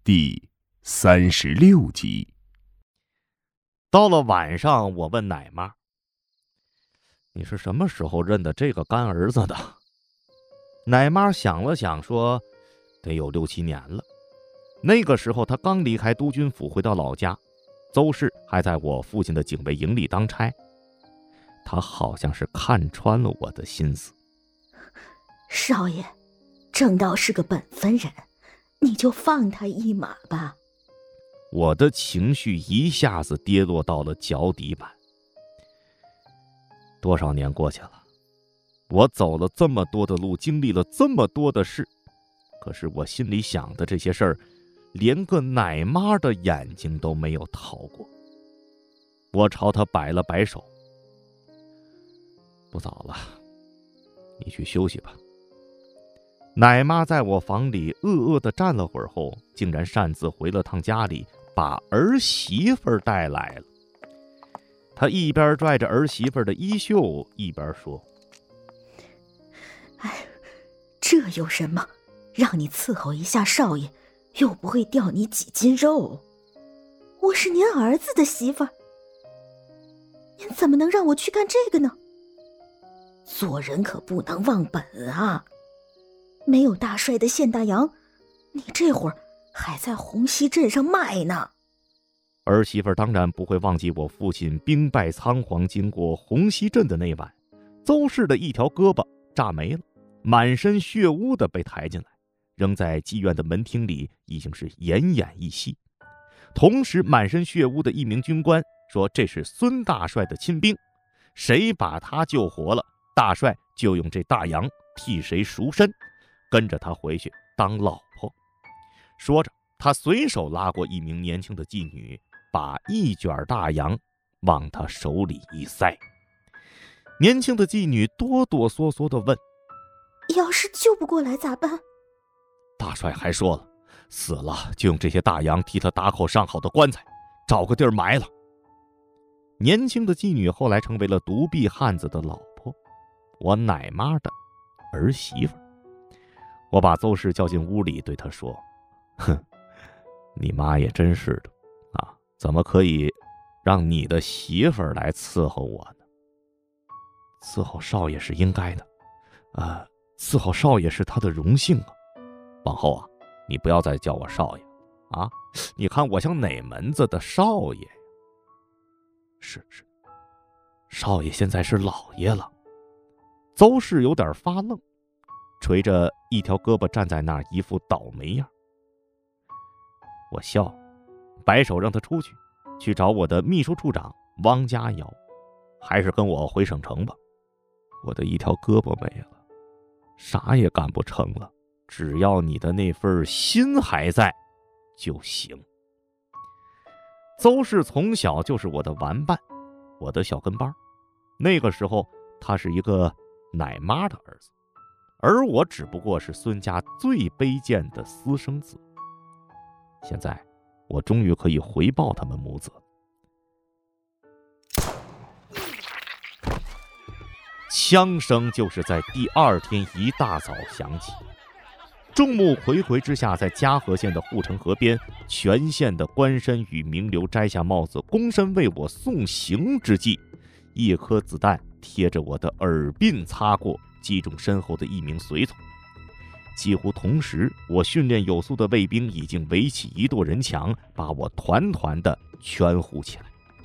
第36集。 到了晚上，我问奶妈：“你是什么时候认的这个干儿子的？”奶妈想了想说：“得有6、7年了。那个时候他刚离开督军府回到老家，邹氏还在我父亲的警卫营里当差。他好像是看穿了我的心思。 少爷，正道是个本分人，你就放他一马吧。” 我的情绪一下子跌落到了脚底板。多少年过去了，我走了这么多的路，经历了这么多的事，可是我心里想的这些事儿，连个奶妈的眼睛都没有逃过。我朝他摆了摆手：“不早了，你去休息吧。”奶妈在我房里恶地站了会儿后，竟然擅自回了趟家里，把儿媳妇带来了。她一边拽着儿媳妇的衣袖，一边说：“ 哎，这有什么？让你伺候一下少爷，又不会掉你几斤肉。我是您儿子的媳妇儿，您怎么能让我去干这个呢？做人可不能忘本啊！没有大帅的现大洋，你这会儿还在红溪镇上卖呢。” 儿媳妇当然不会忘记我父亲兵败仓皇经过红溪镇的那晚，邹氏的一条胳膊炸没了，满身血污的被抬进来，扔在妓院的门厅里，已经是奄奄一息。同时满身血污的一名军官说，这是孙大帅的亲兵，谁把他救活了，大帅就用这大洋替谁赎身，跟着他回去当老婆。说着，他随手拉过一名年轻的妓女，把一卷大洋往他手里一塞。年轻的妓女哆哆嗦嗦地问：“ 要是救不过来咋办？” 大帅还说了，死了就用这些大洋替他打口上好的棺材，找个地儿埋了。年轻的妓女后来成为了独臂汉子的老婆，我奶妈的儿媳妇。我把邹氏叫进屋里，对他说：“哼，你妈也真是的啊，怎么可以让你的媳妇儿来伺候我呢？伺候少爷是应该的，伺候少爷是他的荣幸啊。往后啊，你不要再叫我少爷啊！你看我像哪门子的少爷呀？”“是，少爷现在是老爷了。”邹氏有点发愣，垂着一条胳膊站在那儿，一副倒霉样。我笑，摆手让他出去找我的秘书处长汪家尧，还是跟我回省城吧。我的一条胳膊没了，啥也干不成了，只要你的那份心还在就行。邹氏从小就是我的玩伴，我的小跟班。那个时候他是一个奶妈的儿子，而我只不过是孙家最卑贱的私生子。现在我终于可以回报他们母子。枪声就是在第2天一大早响起。众目睽睽之下，在嘉禾县的护城河边，全县的官绅与名流摘下帽子，躬身为我送行之际，一颗子弹贴着我的耳鬓擦过，击中身后的一名随从。几乎同时，我训练有素的卫兵已经围起一垛人墙，把我团团的圈护起来。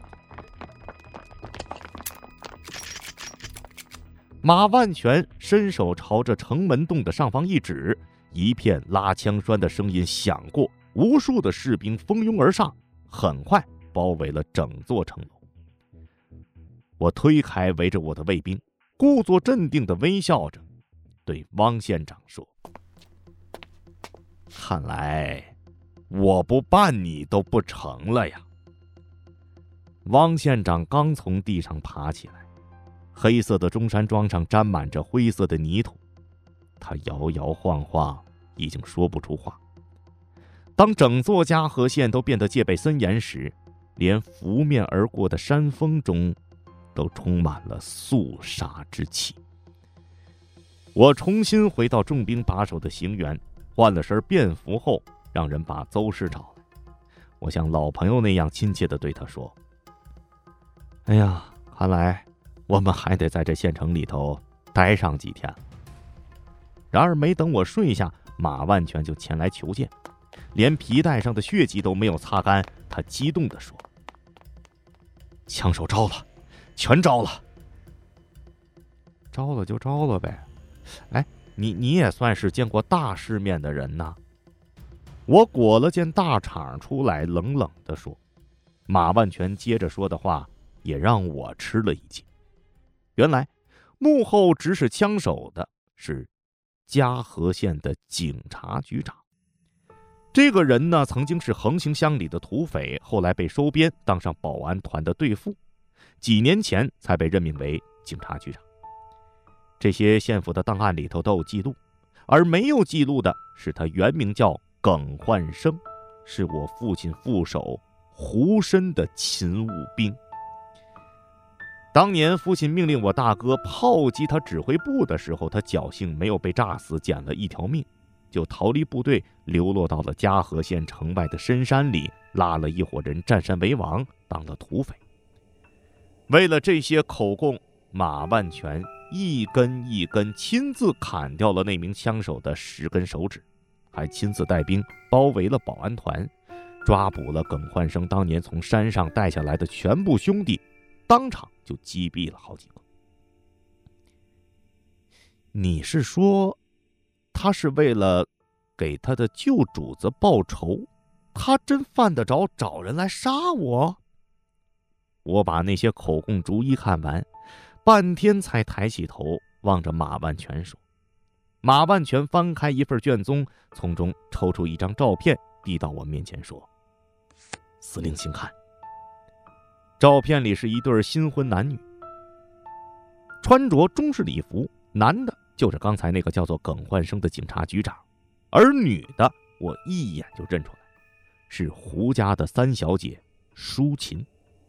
马万全伸手朝着城门洞的上方一指，一片拉枪栓的声音响过，无数的士兵蜂拥而上，很快包围了整座城楼。我推开围着我的卫兵，故作镇定地微笑着，对汪县长说：“看来我不办你都不成了呀。”汪县长刚从地上爬起来，黑色的中山装上沾满着灰色的泥土，他摇摇晃晃，已经说不出话。当整座嘉禾县都变得戒备森严时，连拂面而过的山峰中都充满了肃杀之气。我重新回到重兵把守的行辕，换了身便服后， 让人把邹氏找来。我像老朋友那样亲切地对他说：“哎呀，看来我们还得在这县城里头待上几天。”然而没等我睡下，马万全就前来求见，连皮带上的血迹都没有擦干。他激动地说：“枪手招了，全招了。”招了就招了呗。哎，你也算是见过大世面的人呐。我裹了件大氅出来，冷冷地说。马万全接着说的话也让我吃了一惊。原来幕后指使枪手的是嘉禾县的警察局长。这个人呢，曾经是横行乡里的土匪，后来被收编，当上保安团的队副，几年前才被任命为警察局长。这些县府的档案里头都有记录，而没有记录的是他原名叫耿焕生，是我父亲副手胡申的勤务兵。当年父亲命令我大哥炮击他指挥部的时候，他侥幸没有被炸死，捡了一条命，就逃离部队，流落到了嘉禾县城外的深山里，拉了一伙人占山为王，当了土匪。为了这些口供，马万全一根一根亲自砍掉了那名枪手的10根手指，还亲自带兵包围了保安团，抓捕了耿焕生当年从山上带下来的全部兄弟，当场就击毙了好几个。你是说他是为了给他的旧主子报仇，他真犯得着找人来杀我？我把那些口供逐一看完，半天才抬起头望着马万全说。马万全翻开一份卷宗，从中抽出一张照片递到我面前说：“司令请看。”照片里是一对新婚男女，穿着中式礼服，男的就是刚才那个叫做耿焕生的警察局长，而女的我一眼就认出来，是胡家的三小姐舒琴。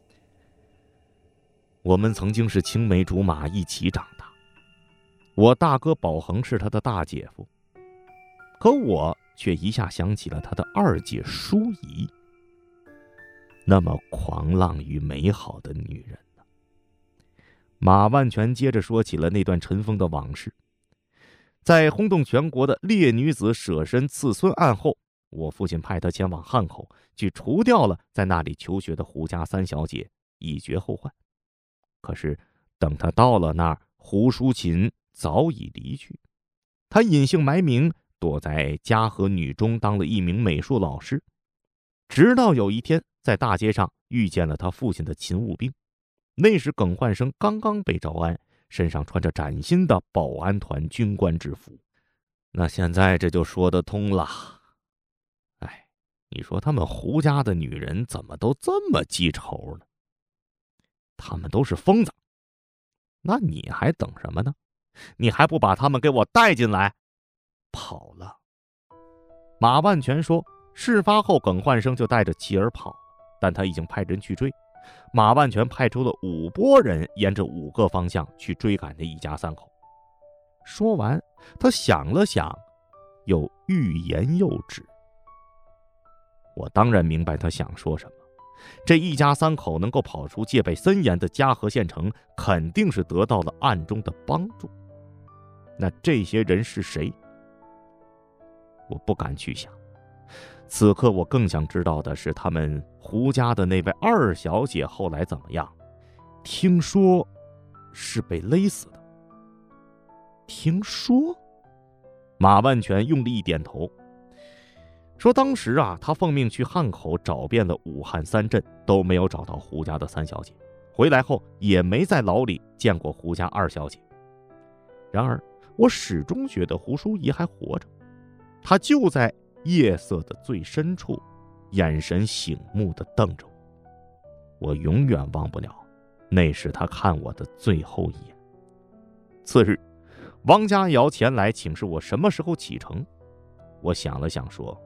我们曾经是青梅竹马，一起长大。我大哥宝恒是他的大姐夫，可我却一下想起了他的二姐舒怡，那么狂浪与美好的女人呢。马万全接着说起了那段尘封的往事。在轰动全国的烈女子舍身刺孙案后，我父亲派他前往汉口，去除掉了在那里求学的胡家三小姐，以绝后患。可是等他到了那儿，胡淑琴早已离去，他隐姓埋名，躲在嘉禾女中当了一名美术老师。直到有一天在大街上遇见了他父亲的勤务兵，那时耿焕生刚刚被招安，身上穿着崭新的保安团军官制服。那现在这就说得通了。哎，你说他们胡家的女人怎么都这么记仇呢？他们都是疯子，那你还等什么呢？你还不把他们给我带进来？跑了。马万全说，事发后耿焕生就带着妻儿跑了，但他已经派人去追。马万全派出了5拨人，沿着5个方向去追赶那一家3口。说完，他想了想，又欲言又止。我当然明白他想说什么。这一家3口能够跑出戒备森严的嘉禾县城，肯定是得到了暗中的帮助。那这些人是谁？我不敢去想。此刻我更想知道的是，他们胡家的那位2小姐后来怎么样？听说是被勒死的。听说？马万全用力一点头，说当时他奉命去汉口找遍了武汉3镇，都没有找到胡家的3小姐，回来后也没在牢里见过胡家2小姐。然而我始终觉得胡淑怡还活着，她就在夜色的最深处，眼神醒目地瞪着我。我永远忘不了，那是她看我的最后一眼。次日，王家瑶前来请示我什么时候启程。我想了想说，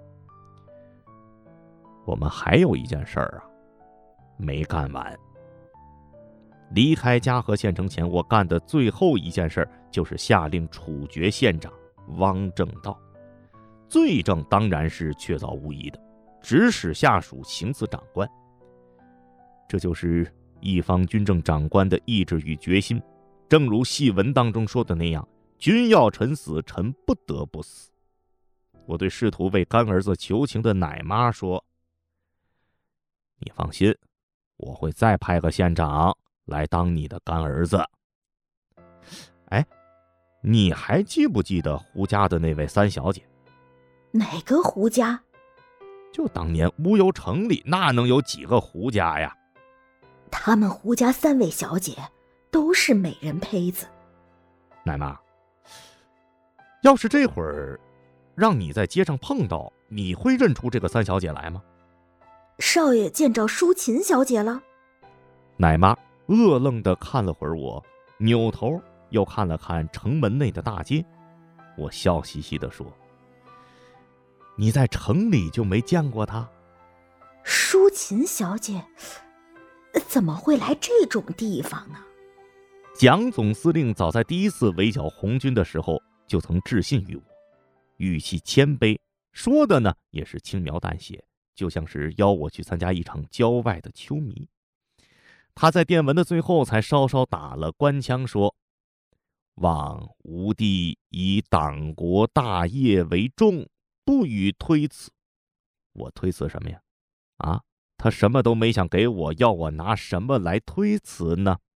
我们还有一件事儿没干完。离开嘉禾县城前，我干的最后一件事就是下令处决县长汪正道。 罪证当然是确凿无疑的，指使下属行刺长官。这就是一方军政长官的意志与决心，正如戏文当中说的那样，君要臣死，臣不得不死。我对试图为干儿子求情的奶妈说，你放心，我会再派个县长来当你的干儿子。哎，你还记不记得胡家的那位三小姐？ 哪个胡家？ 就当年乌有城里那能有几个胡家呀？ 他们胡家3位小姐都是美人胚子。 奶妈，要是这会儿让你在街上碰到，你会认出这个三小姐来吗？ 少爷见着淑琴小姐了？ 奶妈恶愣地看了会儿我，扭头又看了看城门内的大街。我笑嘻嘻地说，你在城里就没见过她？ 淑琴小姐怎么会来这种地方呢？ 蒋总司令早在第一次围剿红军的时候就曾致信于我，语气谦卑，说的呢也是轻描淡写，就像是邀我去参加一场郊外的秋迷。他在电文的最后才稍稍打了官腔，说，望吾弟以党国大业为重，不予推辞。我推辞什么呀？啊，他什么都没想给我，要我拿什么来推辞呢？